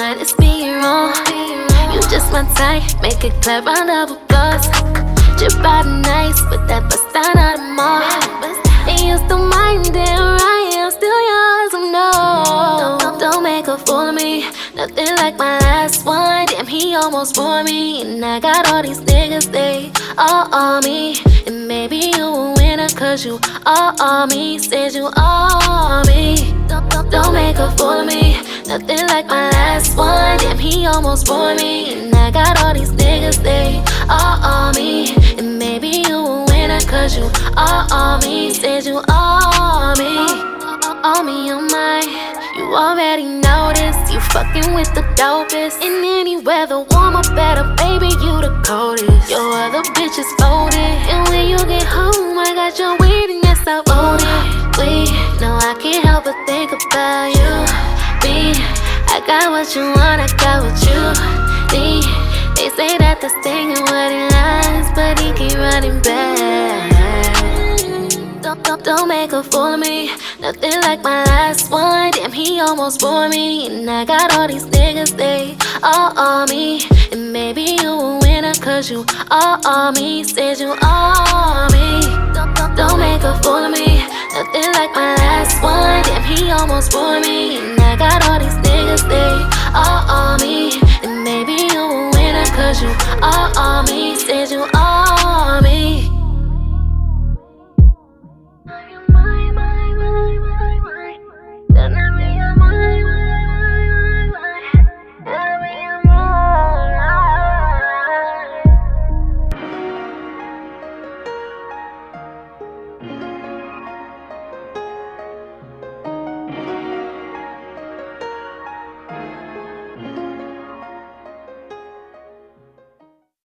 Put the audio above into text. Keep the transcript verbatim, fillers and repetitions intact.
might just be wrong. You just my type, make it clap, round of applause. Your body nice, but that bust down out of mall. And you still mine, damn right, I'm still yours, oh no. Don't, don't make a fool of me, nothing like my last one. Damn, he almost bore me, and I got all these niggas, they all on me. And maybe you a winner, cause you all on me. Said you all on me. Don't, don't, don't make a fool of me, nothing like my last one. Damn, he almost bore me, and I got all these niggas, they all on me. And maybe you a winner, cause you all on me. Said you all on me, on me, on mine. You already know this, you fucking with the dopest. In any weather, warm or better, baby, you the coldest. Your other bitches folded, and when you get home, I got your weed and yes, I wrote it. We, no, I can't help but think about you. Me, I got what you want, I got what you need. They say that the singing what he lies, but he keep running back. Don't, don't, don't make a fool of me, nothing like my last one. Damn, he almost bore me, and I got all these niggas, they all on me. And maybe you a winner, cause you all on me. Said you all on me. Don't, don't, don't make a fool of me, nothing like my last one. Damn, he almost bore me, and I got all these niggas, they